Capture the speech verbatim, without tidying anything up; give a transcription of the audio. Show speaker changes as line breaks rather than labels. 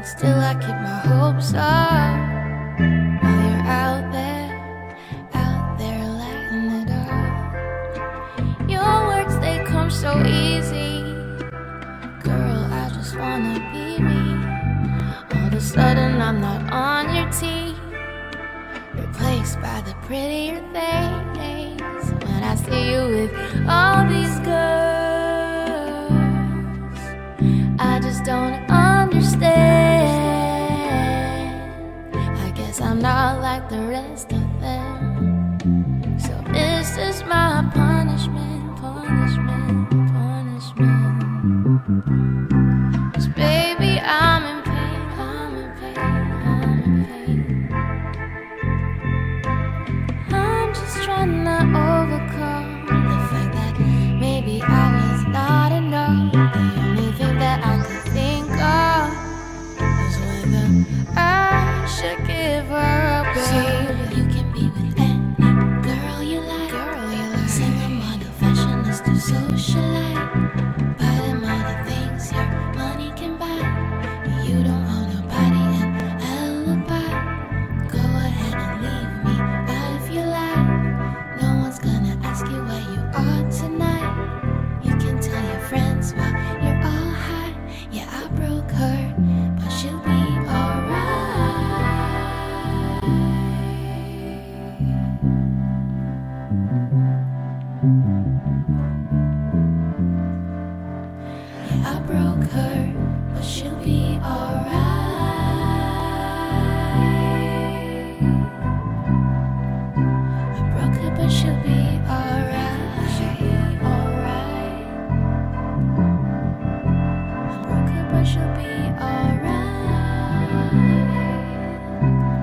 Still I keep my hopes up while you're out there, out there lighting it up. Your words, they come so easy. Girl, I just wanna be me. All of a sudden I'm not on your team, replaced by the prettier things. When I see you with all these girls, I just don't understand. I guess I'm not like the rest of them. So this is my punishment, punishment, punishment. 'Cause baby, I'm in pain, I'm in pain, I'm in pain. I'm just trying to overcome the fact that maybe I was not enough. The only thing that I could think of was whether I should give her up. See, you can be with any girl you like, girl you like. Single model, fashionista, socialite. Buy them all the things your money can buy. You don't owe nobody an alibi. Go ahead and leave me out if you like. No one's gonna ask you where you are tonight. You can tell your friends while you're all high. Yeah, I broke her, but she'll be alright. Yeah, I broke her, but she'll be alright. I broke her, but she'll be alright. She'll be alright. I broke her, but she'll be alright.